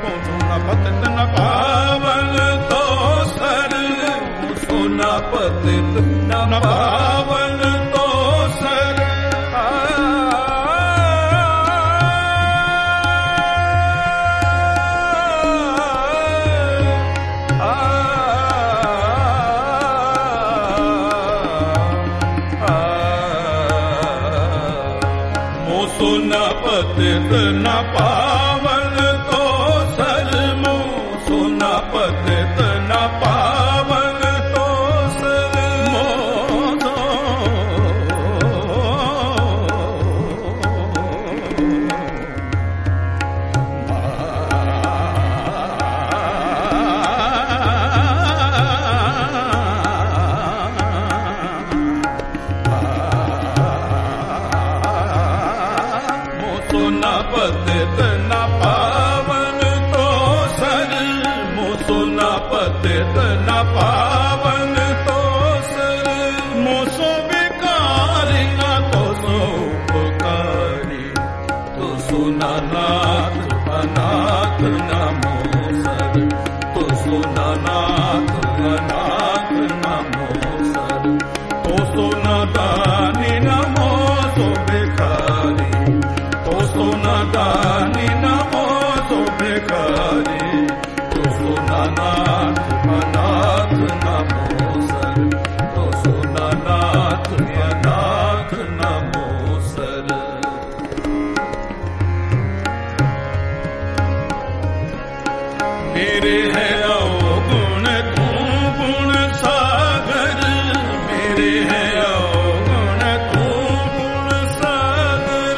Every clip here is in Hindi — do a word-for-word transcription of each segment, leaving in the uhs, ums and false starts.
सोना पतित न पावन तो सर सोना पतित न पावन तो सर सोना पतित न पावन तो सर मो सोना पतित न पावन तो सर मो सोना पतित न पावन तो सर मो सोना पतित न पावन तो सर मो सो बेकारी न तो सो उपकारी तो सोना नाथ अनाथ नमो सर तो सोना नाथ अनाथ नमो सर तो सोना दानी नमो सो बेकारी सोना दानी नमो सो बेकारी तो सोना नाथ अनाथ नमो सर तो सोना नाथ अनाथ नमो सर मेरे है अवगुण तू गुण सागर मेरे है अवगुण तू गुण सागर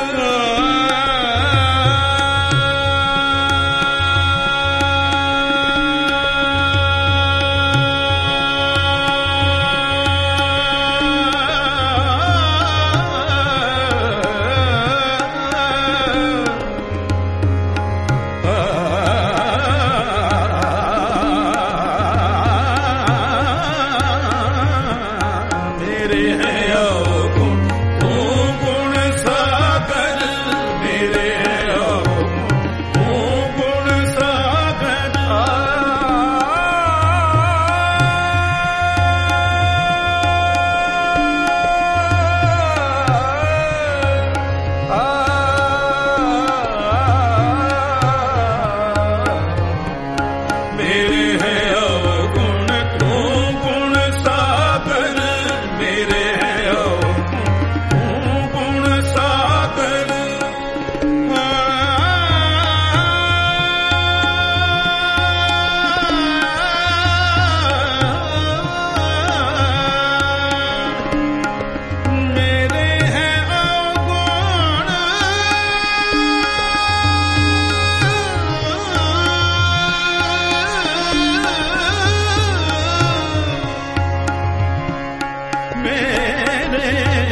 मेरे है अवगुण तू गुण सागर मेरे है अवगुण तू गुण सागर मेरे है अवगुण तू गुण सागर मेरे है अवगुण गुण सागर मेरे है अवगुण मेरे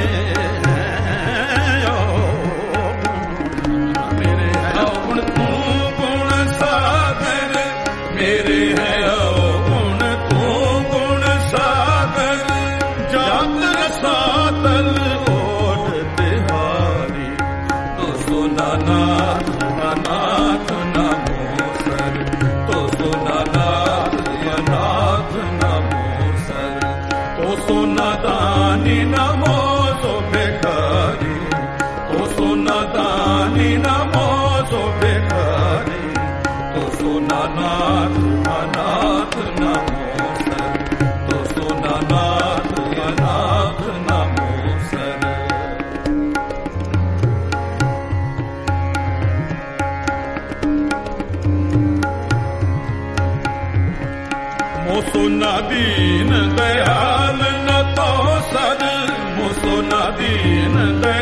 मेरे है अवगुण तू गुण सागर मेरे है अवगुण तू गुण सागर जात रसातल ओढ़ तिहारी तो सोना नाथ अनाथ नमो सर तो सोना नाथ अनाथ नमो सर तो सोना दानी नमो सो बेकारी तो सोना दानी नमो सो बेकारी तो सोना नाथ अनाथ नमो सर तो सोना नाथ अनाथ नमो सर मो सोना दीन दयाल न तो सर मो सोना दीन दयाल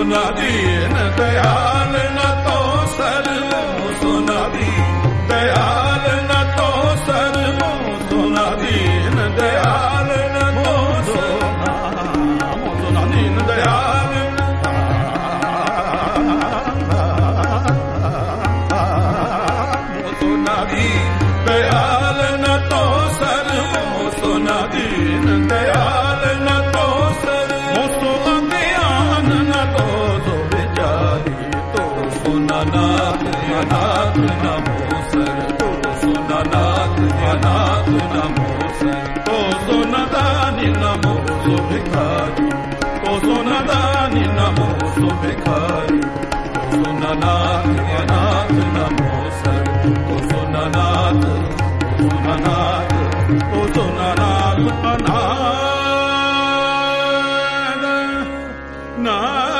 सुना दीन दयाल न तो सर सुना दी दयाल न तो सर सुना दीन दयाल न तो सोना सुना दीन दयाल सुना दी दयाल न तो सर सुना दीन दयाल न तो सर मुसो अज्ञान न तो सो विचारी तो सुना नाथ अनाथ नमो सर तो सुना नाथ अनाथ नमो सर तो सुना दानी नमो सो भिखारी तो सुना दानी नमो सो भिखारी तो सुना नाथ अनाथ नमो सर तो सुना नाथ सुना नाथ तो सुना नाथ अनाथ ना